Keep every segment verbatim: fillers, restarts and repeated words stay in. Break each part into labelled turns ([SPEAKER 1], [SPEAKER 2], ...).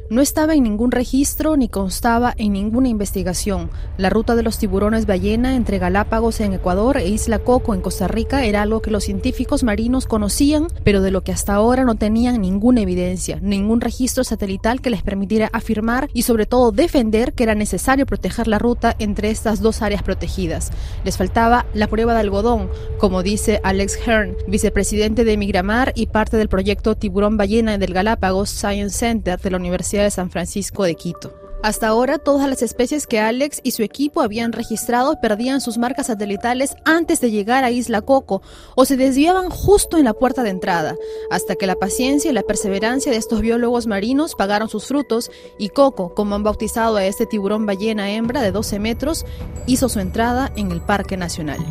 [SPEAKER 1] No estaba en ningún registro ni constaba en ninguna investigación. La ruta de los tiburones ballena entre Galápagos en Ecuador e Isla Coco en Costa Rica era algo que los científicos marinos conocían, pero de lo que hasta ahora no tenían ninguna evidencia, ningún registro satelital que les permitiera afirmar y sobre todo defender que era necesario proteger la ruta entre estas dos áreas protegidas. Les faltaba la prueba de algodón, como dice Alex Hearn, vicepresidente de Migramar y parte del proyecto Tiburón Ballena del Galápagos Science Center de la Universidad de San Francisco de Quito. Hasta ahora, todas las especies que Alex y su equipo habían registrado perdían sus marcas satelitales antes de llegar a Isla Coco o se desviaban justo en la puerta de entrada, hasta que la paciencia y la perseverancia de estos biólogos marinos pagaron sus frutos y Coco, como han bautizado a este tiburón ballena hembra de doce metros, hizo su entrada en el Parque Nacional.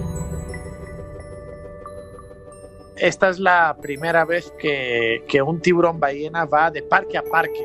[SPEAKER 2] Esta es la primera vez que, que un tiburón ballena va de parque a parque.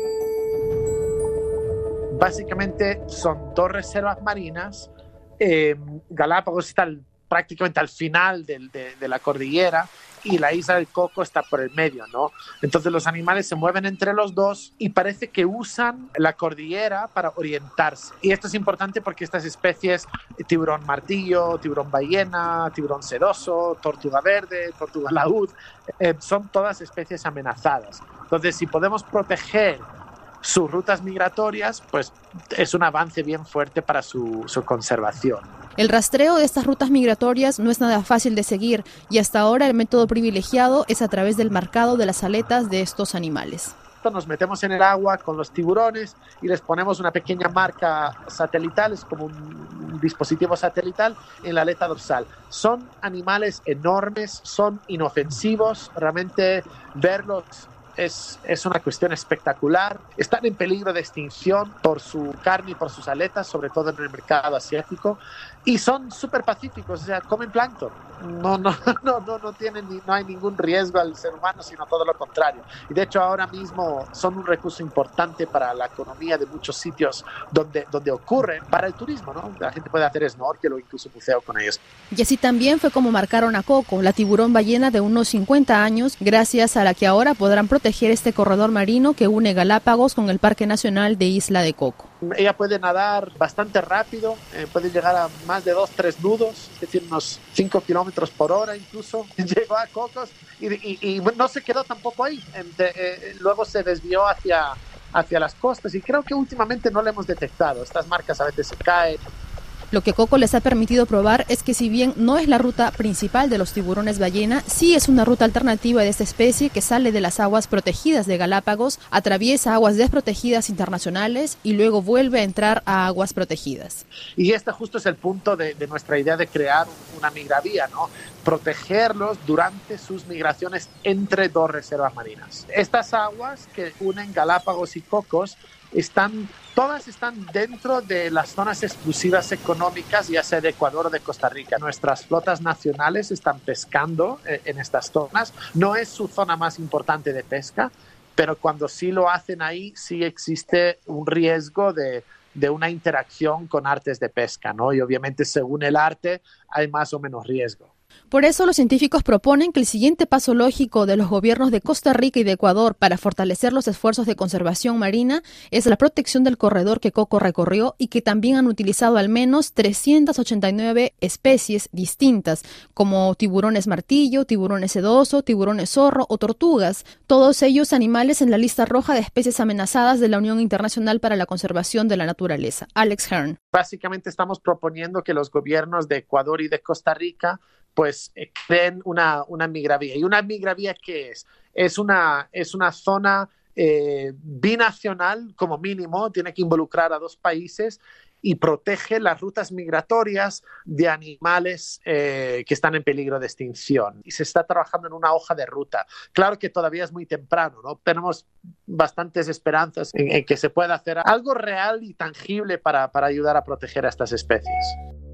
[SPEAKER 2] Básicamente son dos reservas marinas. Eh, Galápagos está al, prácticamente al final de, de, de la cordillera y la isla del Coco está por el medio, ¿no? Entonces los animales se mueven entre los dos y parece que usan la cordillera para orientarse. Y esto es importante porque estas especies, tiburón martillo, tiburón ballena, tiburón sedoso, tortuga verde, tortuga laúd, eh, son todas especies amenazadas. Entonces, si podemos proteger sus rutas migratorias, pues es un avance bien fuerte para su, su conservación.
[SPEAKER 1] El rastreo de estas rutas migratorias no es nada fácil de seguir y hasta ahora el método privilegiado es a través del marcado de las aletas de estos animales.
[SPEAKER 2] Nos metemos en el agua con los tiburones y les ponemos una pequeña marca satelital, es como un dispositivo satelital en la aleta dorsal. Son animales enormes, son inofensivos, realmente verlos Es, es una cuestión espectacular. Están en peligro de extinción por su carne y por sus aletas, sobre todo en el mercado asiático, y son súper pacíficos, o sea, comen plancton. No, no, no, no, no, tienen, no hay ningún riesgo al ser humano, sino todo lo contrario. Y de hecho ahora mismo son un recurso importante para la economía de muchos sitios donde, donde ocurre, para el turismo, ¿no? La gente puede hacer snorkel o incluso buceo con ellos.
[SPEAKER 1] Y así también fue como marcaron a Coco, la tiburón ballena de unos cincuenta años, gracias a la que ahora podrán proteger este corredor marino que une Galápagos con el Parque Nacional de Isla de Coco.
[SPEAKER 2] Ella puede nadar bastante rápido, eh, puede llegar a más de dos, tres nudos, es decir, unos cinco kilómetros por hora incluso. Llegó a Cocos y, y, y no se quedó tampoco ahí. De, eh, luego se desvió hacia, hacia las costas y creo que últimamente no la hemos detectado. Estas marcas a veces se caen.
[SPEAKER 1] Lo que Coco les ha permitido probar es que si bien no es la ruta principal de los tiburones ballena, sí es una ruta alternativa de esta especie que sale de las aguas protegidas de Galápagos, atraviesa aguas desprotegidas internacionales y luego vuelve a entrar a aguas protegidas.
[SPEAKER 2] Y este justo es el punto de, de nuestra idea de crear una migravía, ¿no? Protegerlos durante sus migraciones entre dos reservas marinas. Estas aguas que unen Galápagos y Cocos están, todas están dentro de las zonas exclusivas económicas, ya sea de Ecuador o de Costa Rica. Nuestras flotas nacionales están pescando en estas zonas. No es su zona más importante de pesca, pero cuando sí lo hacen ahí, sí existe un riesgo de, de una interacción con artes de pesca, ¿no? Y obviamente según el arte hay más o menos riesgo.
[SPEAKER 1] Por eso los científicos proponen que el siguiente paso lógico de los gobiernos de Costa Rica y de Ecuador para fortalecer los esfuerzos de conservación marina es la protección del corredor que Coco recorrió y que también han utilizado al menos trescientas ochenta y nueve especies distintas, como tiburones martillo, tiburones sedoso, tiburones zorro o tortugas, todos ellos animales en la lista roja de especies amenazadas de la Unión Internacional para la Conservación de la Naturaleza. Alex Hearn.
[SPEAKER 2] Básicamente estamos proponiendo que los gobiernos de Ecuador y de Costa Rica pues eh, creen una, una migravía. ¿Y una migravía qué es? Es una, es una zona eh, binacional como mínimo, tiene que involucrar a dos países y protege las rutas migratorias de animales eh, que están en peligro de extinción. Y se está trabajando en una hoja de ruta. Claro que todavía es muy temprano, ¿no? Tenemos bastantes esperanzas en, en que se pueda hacer algo real y tangible para, para ayudar a proteger a estas especies.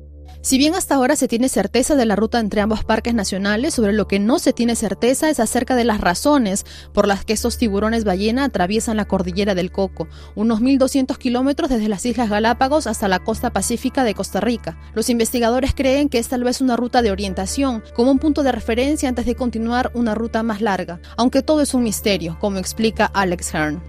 [SPEAKER 1] Si bien hasta ahora se tiene certeza de la ruta entre ambos parques nacionales, sobre lo que no se tiene certeza es acerca de las razones por las que estos tiburones ballena atraviesan la cordillera del Coco, unos mil doscientos kilómetros desde las Islas Galápagos hasta la costa pacífica de Costa Rica. Los investigadores creen que es tal vez una ruta de orientación, como un punto de referencia antes de continuar una ruta más larga, aunque todo es un misterio, como explica Alex Hearn.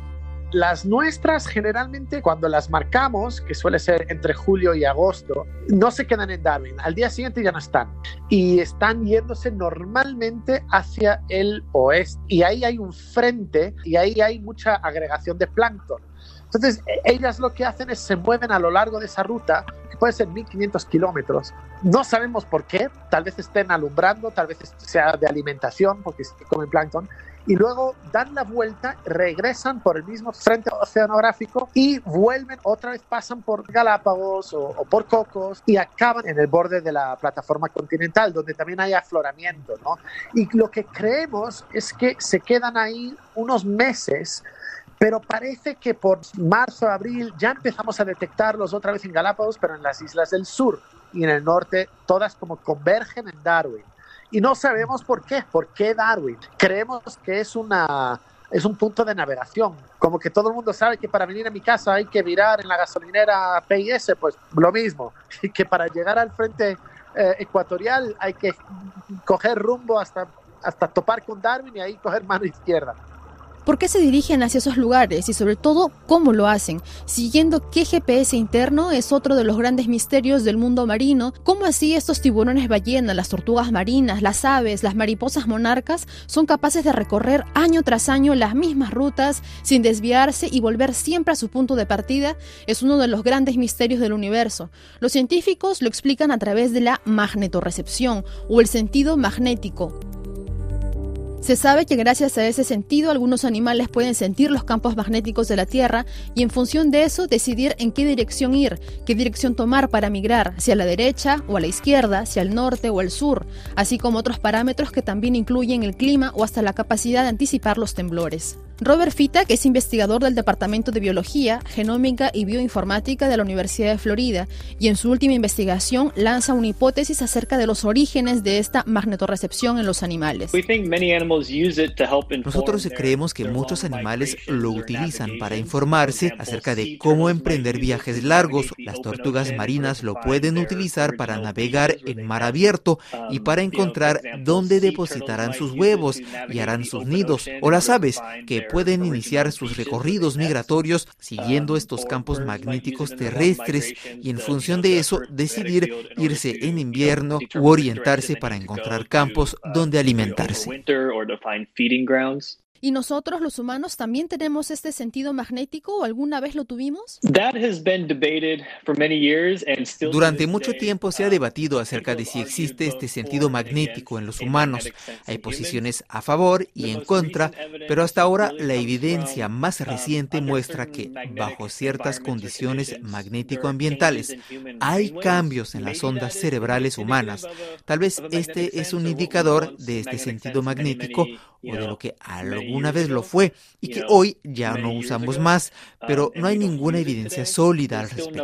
[SPEAKER 2] Las nuestras generalmente cuando las marcamos, que suele ser entre julio y agosto, no se quedan en Darwin. Al día siguiente ya no están. Y están yéndose normalmente hacia el oeste. Y ahí hay un frente y ahí hay mucha agregación de plancton. Entonces, ellas lo que hacen es se mueven a lo largo de esa ruta, que puede ser mil quinientos kilómetros. No sabemos por qué, tal vez estén alumbrando, tal vez sea de alimentación, porque comen plancton, y luego dan la vuelta, regresan por el mismo frente oceanográfico y vuelven, otra vez pasan por Galápagos o, o por Cocos y acaban en el borde de la plataforma continental, donde también hay afloramiento, ¿no? Y lo que creemos es que se quedan ahí unos meses, pero parece que por marzo, abril ya empezamos a detectarlos otra vez en Galápagos, pero en las islas del sur y en el norte, todas como convergen en Darwin. Y no sabemos por qué. ¿Por qué Darwin? Creemos que es, una, es un punto de navegación. Como que todo el mundo sabe que para venir a mi casa hay que virar en la gasolinera P I S, pues lo mismo. Y que para llegar al frente eh, ecuatorial hay que coger rumbo hasta, hasta topar con Darwin y ahí coger mano izquierda.
[SPEAKER 1] ¿Por qué se dirigen hacia esos lugares y sobre todo cómo lo hacen? Siguiendo qué G P S interno es otro de los grandes misterios del mundo marino. ¿Cómo así estos tiburones ballena, las tortugas marinas, las aves, las mariposas monarcas son capaces de recorrer año tras año las mismas rutas sin desviarse y volver siempre a su punto de partida? Es uno de los grandes misterios del universo. Los científicos lo explican a través de la magnetorrecepción o el sentido magnético. Se sabe que gracias a ese sentido algunos animales pueden sentir los campos magnéticos de la Tierra y en función de eso decidir en qué dirección ir, qué dirección tomar para migrar, hacia la derecha o a la izquierda, hacia el norte o al sur, así como otros parámetros que también incluyen el clima o hasta la capacidad de anticipar los temblores. Robert Fitak es investigador del Departamento de Biología, Genómica y Bioinformática de la Universidad de Florida y en su última investigación lanza una hipótesis acerca de los orígenes de esta magnetorrecepción en los animales.
[SPEAKER 3] Nosotros creemos que muchos animales lo utilizan para informarse acerca de cómo emprender viajes largos. Las tortugas marinas lo pueden utilizar para navegar en mar abierto y para encontrar dónde depositarán sus huevos y harán sus nidos, o las aves, que pueden iniciar sus recorridos migratorios siguiendo estos campos magnéticos terrestres y en función de eso decidir irse en invierno u orientarse para encontrar campos donde alimentarse.
[SPEAKER 1] ¿Y nosotros, los humanos, también tenemos este sentido magnético o alguna vez lo tuvimos?
[SPEAKER 3] Durante mucho tiempo se ha debatido acerca de si existe este sentido magnético en los humanos. Hay posiciones a favor y en contra, pero hasta ahora la evidencia más reciente muestra que, bajo ciertas condiciones magnético-ambientales, hay cambios en las ondas cerebrales humanas. Tal vez este es un indicador de este sentido magnético o de lo que alguna vez lo fue y que hoy ya no usamos más, pero no hay ninguna evidencia sólida al respecto.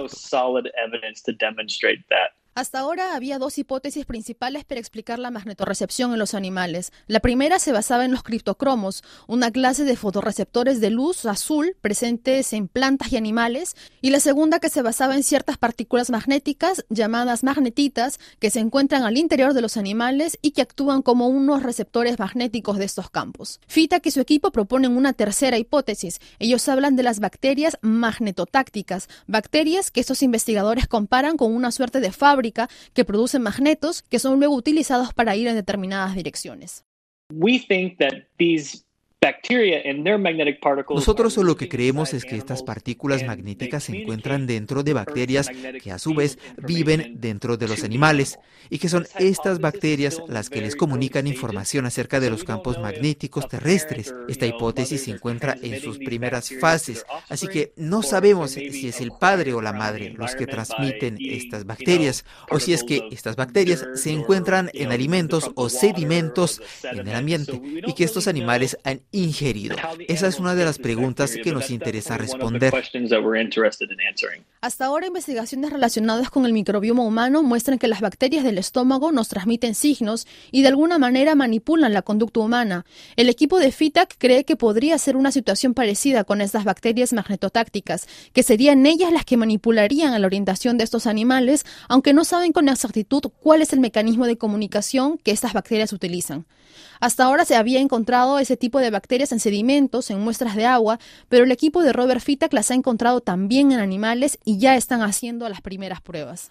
[SPEAKER 1] Hasta ahora había dos hipótesis principales para explicar la magnetorrecepción en los animales. La primera se basaba en los criptocromos, una clase de fotorreceptores de luz azul presentes en plantas y animales, y la segunda que se basaba en ciertas partículas magnéticas llamadas magnetitas que se encuentran al interior de los animales y que actúan como unos receptores magnéticos de estos campos. Fitak y su equipo proponen una tercera hipótesis. Ellos hablan de las bacterias magnetotácticas, bacterias que estos investigadores comparan con una suerte de fábrica que producen magnetos que son luego utilizados para ir en determinadas direcciones.
[SPEAKER 3] We think that these Nosotros lo que creemos es que estas partículas magnéticas se encuentran dentro de bacterias que a su vez viven dentro de los animales y que son estas bacterias las que les comunican información acerca de los campos magnéticos terrestres. Esta hipótesis se encuentra en sus primeras fases, así que no sabemos si es el padre o la madre los que transmiten estas bacterias o si es que estas bacterias se encuentran en alimentos o sedimentos en el ambiente y que estos animales han ingerido. Esa es una de las preguntas que nos interesa responder.
[SPEAKER 1] Hasta ahora, investigaciones relacionadas con el microbioma humano muestran que las bacterias del estómago nos transmiten signos y de alguna manera manipulan la conducta humana. El equipo de Fitak cree que podría ser una situación parecida con estas bacterias magnetotácticas, que serían ellas las que manipularían a la orientación de estos animales, aunque no saben con exactitud cuál es el mecanismo de comunicación que estas bacterias utilizan. Hasta ahora se había encontrado ese tipo de bacterias en sedimentos, en muestras de agua, pero el equipo de Robert Fitak las ha encontrado también en animales y ya están haciendo las primeras pruebas.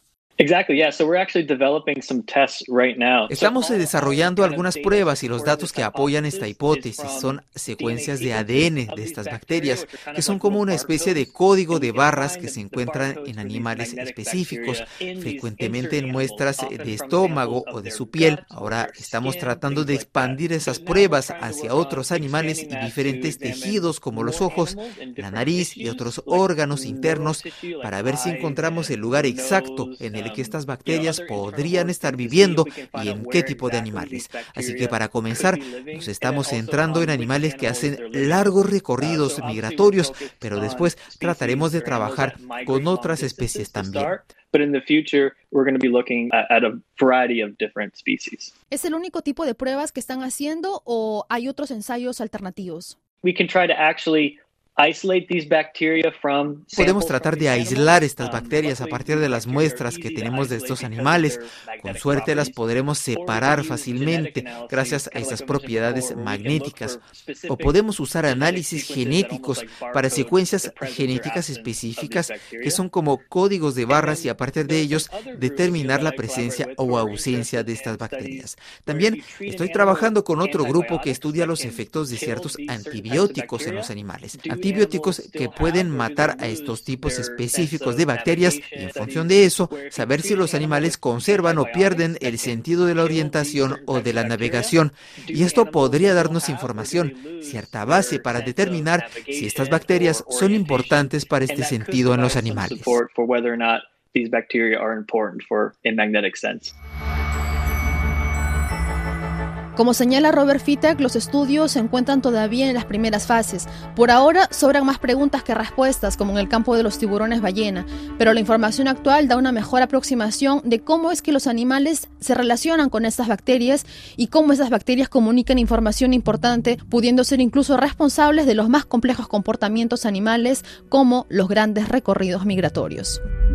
[SPEAKER 3] Estamos desarrollando algunas pruebas y los datos que apoyan esta hipótesis son secuencias de A D N de estas bacterias, que son como una especie de código de barras que se encuentran en animales específicos, frecuentemente en muestras de estómago o de su piel. Ahora estamos tratando de expandir esas pruebas hacia otros animales y diferentes tejidos como los ojos, la nariz y otros órganos internos para ver si encontramos el lugar exacto en el que estas bacterias podrían estar viviendo y en qué tipo de animales. Así que para comenzar, nos estamos centrando en animales que hacen largos recorridos migratorios, pero después trataremos de trabajar con otras especies también.
[SPEAKER 1] ¿Es el único tipo de pruebas que están haciendo o hay otros ensayos alternativos?
[SPEAKER 3] Podemos tratar de aislar estas bacterias a partir de las muestras que tenemos de estos animales. Con suerte las podremos separar fácilmente gracias a estas propiedades magnéticas. O podemos usar análisis genéticos para secuencias genéticas específicas que son como códigos de barras y a partir de ellos determinar la presencia o ausencia de estas bacterias. También estoy trabajando con otro grupo que estudia los efectos de ciertos antibióticos en los animales. Antibióticos que pueden matar a estos tipos específicos de bacterias y en función de eso, saber si los animales conservan o pierden el sentido de la orientación o de la navegación. Y esto podría darnos información, cierta base para determinar si estas bacterias son importantes para este sentido en los animales.
[SPEAKER 1] Como señala Robert Fitak, los estudios se encuentran todavía en las primeras fases. Por ahora, sobran más preguntas que respuestas, como en el campo de los tiburones ballena, pero la información actual da una mejor aproximación de cómo es que los animales se relacionan con estas bacterias y cómo esas bacterias comunican información importante, pudiendo ser incluso responsables de los más complejos comportamientos animales, como los grandes recorridos migratorios.